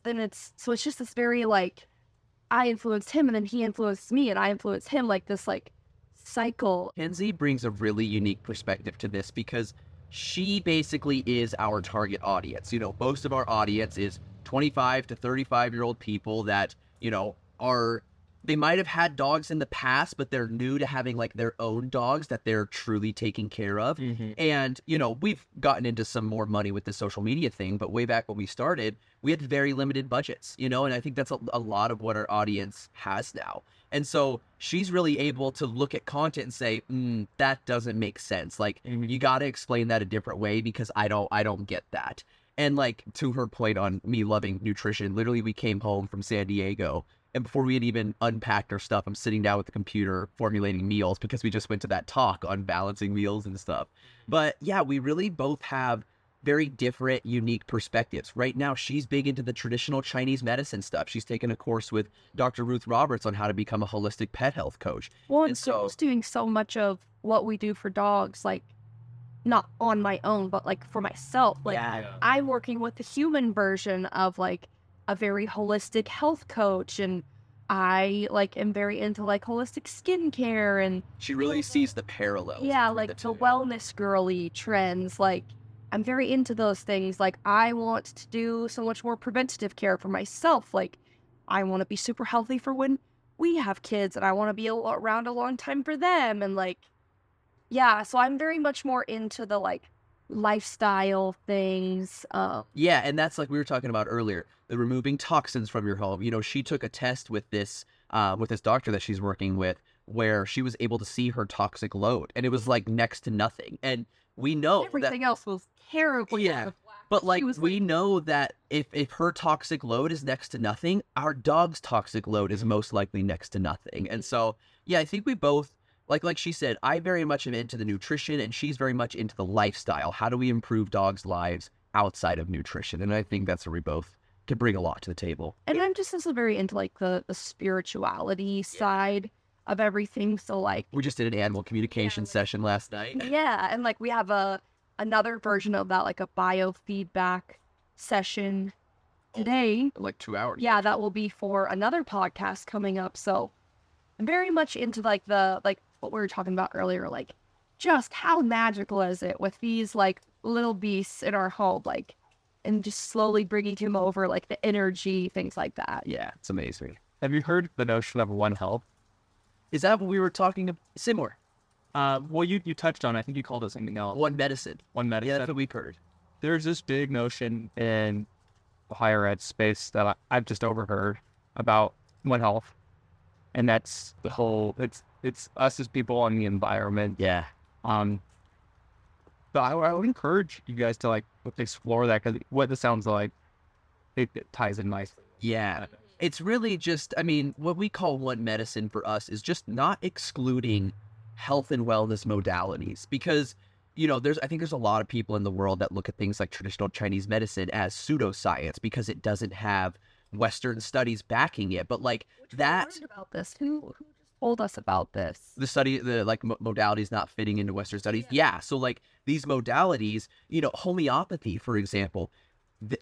Speaker 1: so it's just this very I influenced him and then he influenced me and I influenced him, this cycle.
Speaker 2: Kenzie brings a really unique perspective to this because she basically is our target audience. Most of our audience is 25 to 35-year-old people that they might have had dogs in the past, but they're new to having their own dogs that they're truly taking care of. Mm-hmm. And, we've gotten into some more money with the social media thing, but way back when we started, we had very limited budgets, and I think that's a lot of what our audience has now. And so she's really able to look at content and say, that doesn't make sense. Mm-hmm. You got to explain that a different way because I don't get that. And to her point on me loving nutrition, literally we came home from San Diego, and before we had even unpacked our stuff, I'm sitting down with the computer formulating meals because we just went to that talk on balancing meals and stuff. But yeah, we really both have very different, unique perspectives. Right now, she's big into the traditional Chinese medicine stuff. She's taken a course with Dr. Ruth Roberts on how to become a holistic pet health coach.
Speaker 1: Well, and so she's doing so much of what we do for dogs, not on my own, but for myself. I'm working with the human version of a very holistic health coach, and I am very into holistic skincare, and
Speaker 2: she really sees the parallels.
Speaker 1: Yeah, the wellness girly trends. I'm very into those things. I want to do so much more preventative care for myself. I want to be super healthy for when we have kids, and I want to be around a long time for them. And so I'm very much more into the lifestyle things.
Speaker 2: Yeah, and that's we were talking about earlier, the removing toxins from your home. She took a test with this doctor that she's working with, where she was able to see her toxic load, and it was next to nothing. And we know
Speaker 1: everything else was terrible.
Speaker 2: Yeah, but we know that if her toxic load is next to nothing, our dog's toxic load is most likely next to nothing. And so yeah, I think we both. Like she said, I very much am into the nutrition, and she's very much into the lifestyle. How do we improve dogs' lives outside of nutrition? And I think that's where we both can bring a lot to the table.
Speaker 1: And I'm just also very into the spirituality side of everything. So
Speaker 2: we just did an animal communication session last night.
Speaker 1: Yeah, and we have another version of that, a biofeedback session today.
Speaker 2: 2 hours.
Speaker 1: Yeah, that will be for another podcast coming up. So I'm very much into what we were talking about earlier, just how magical is it with these little beasts in our home, and just slowly bringing him over, the energy, things like that.
Speaker 2: Yeah, it's amazing.
Speaker 3: Have you heard the notion of One Health?
Speaker 2: Is that what we were talking about? Similar.
Speaker 3: Well, you touched on, I think you called it something else.
Speaker 2: One medicine.
Speaker 3: One medicine.
Speaker 2: Yeah, that's what we've heard.
Speaker 3: there's this big notion in the higher ed space that I've just overheard about One Health, and that's the whole. It's us as people and the environment.
Speaker 2: Yeah.
Speaker 3: But I would encourage you guys to like explore that, because what this sounds like, it ties in nicely.
Speaker 2: Yeah. It's really just, I mean, what we call One Medicine for us is just not excluding health and wellness modalities, because, you know, I think there's a lot of people in the world that look at things like traditional Chinese medicine as pseudoscience because it doesn't have Western studies backing it. But like that,
Speaker 1: learned about this? Who just told us about this?
Speaker 2: the study, the like modalities not fitting into Western studies. Yeah. So like these modalities, you know, homeopathy, for example, the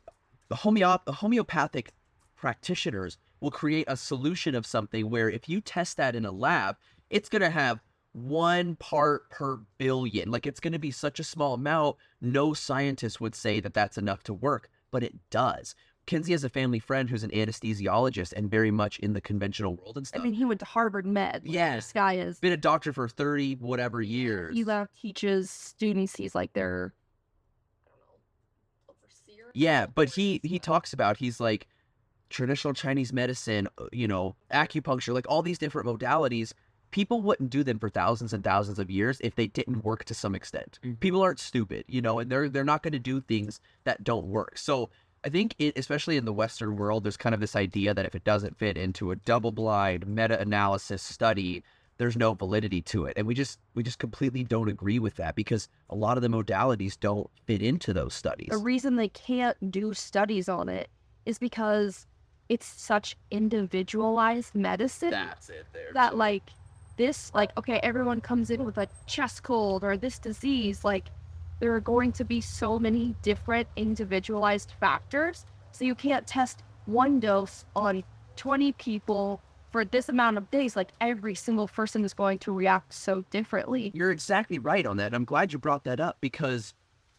Speaker 2: homeopathic practitioners will create a solution of something where if you test that in a lab, it's going to have 1 part per billion. Like, it's going to be such a small amount, no scientist would say that that's enough to work, but it does. Kenzie has a family friend who's an anesthesiologist and very much in the conventional world and stuff.
Speaker 1: I mean, he went to Harvard Med.
Speaker 2: Yes.
Speaker 1: This guy is.
Speaker 2: Been a doctor for 30 whatever years.
Speaker 1: He teaches students. He's like their, I don't know, overseer.
Speaker 2: Yeah, but he talks about, he's like, traditional Chinese medicine, you know, acupuncture, like all these different modalities, people wouldn't do them for thousands and thousands of years if they didn't work to some extent. People aren't stupid, you know, and they're not going to do things that don't work. So I think especially in the Western world, there's kind of this idea that if it doesn't fit into a double-blind meta-analysis study, there's no validity to it. And we just completely don't agree with that, because a lot of the modalities don't fit into those studies.
Speaker 1: The reason they can't do studies on it is because it's such individualized medicine.
Speaker 2: That's it there.
Speaker 1: That like this, like, okay, everyone comes in with a chest cold or this disease, like there are going to be so many different individualized factors. So you can't test one dose on 20 people for this amount of days. Like, every single person is going to react so differently.
Speaker 2: You're exactly right on that. I'm glad you brought that up, because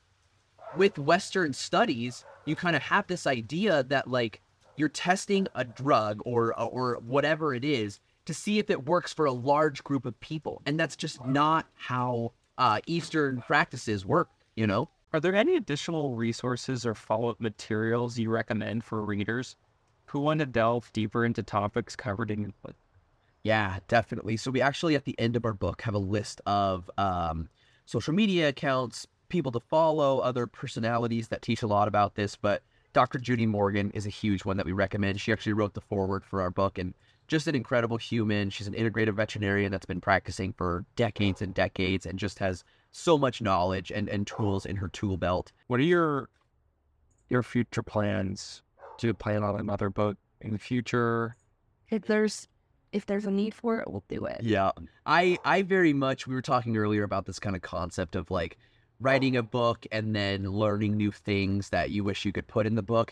Speaker 2: with Western studies, you kind of have this idea that like you're testing a drug or whatever it is to see if it works for a large group of people. And that's just not how Eastern practices work, you know?
Speaker 3: Are there any additional resources or follow-up materials you recommend for readers who want to delve deeper into topics covered in your book?
Speaker 2: Yeah, definitely. So we actually, at the end of our book, have a list of social media accounts, people to follow, other personalities that teach a lot about this. But Dr. Judy Morgan is a huge one that we recommend. She actually wrote the foreword for our book, and just an incredible human. She's an integrative veterinarian that's been practicing for decades and decades and just has so much knowledge and tools in her tool belt.
Speaker 3: What are your future plans? Do you plan on another book in the future?
Speaker 1: If there's a need for it, we'll do it.
Speaker 2: Yeah. I very much, we were talking earlier about this kind of concept of like writing a book and then learning new things that you wish you could put in the book.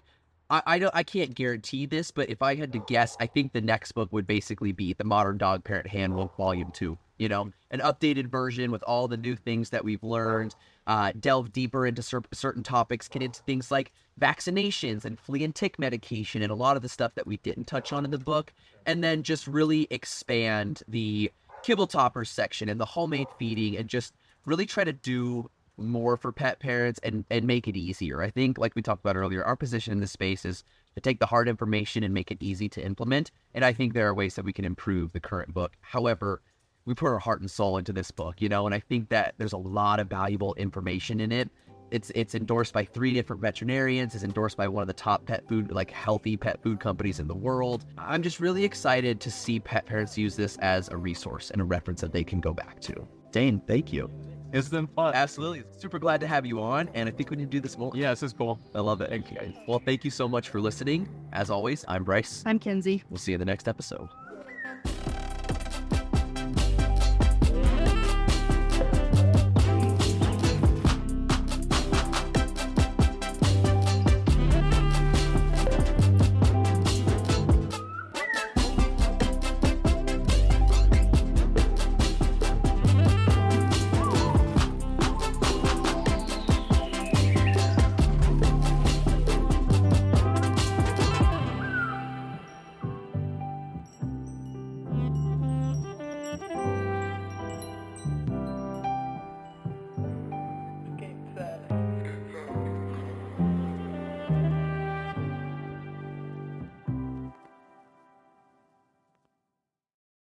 Speaker 2: I can't guarantee this, but if I had to guess, I think the next book would basically be the Modern Dog Parent Handbook Volume 2. You know, an updated version with all the new things that we've learned, delve deeper into certain topics, get into things like vaccinations and flea and tick medication and a lot of the stuff that we didn't touch on in the book, and then just really expand the kibble toppers section and the homemade feeding and just really try to do more for pet parents and make it easier. I think, like we talked about earlier, our position in this space is to take the hard information and make it easy to implement. And I think there are ways that we can improve the current book. However, we put our heart and soul into this book, you know, and I think that there's a lot of valuable information in it. It's endorsed by 3 different veterinarians. It's endorsed by one of the top pet food, like healthy pet food companies in the world. I'm just really excited to see pet parents use this as a resource and a reference that they can go back to. Dane, thank you.
Speaker 3: It's been fun.
Speaker 2: Absolutely. Super glad to have you on, and I think we need to do this more.
Speaker 3: Yeah, this is cool.
Speaker 2: I love it.
Speaker 3: Thank you, guys.
Speaker 2: Well, thank you so much for listening. As always, I'm Bryce.
Speaker 1: I'm Kenzie.
Speaker 2: We'll see you in the next episode.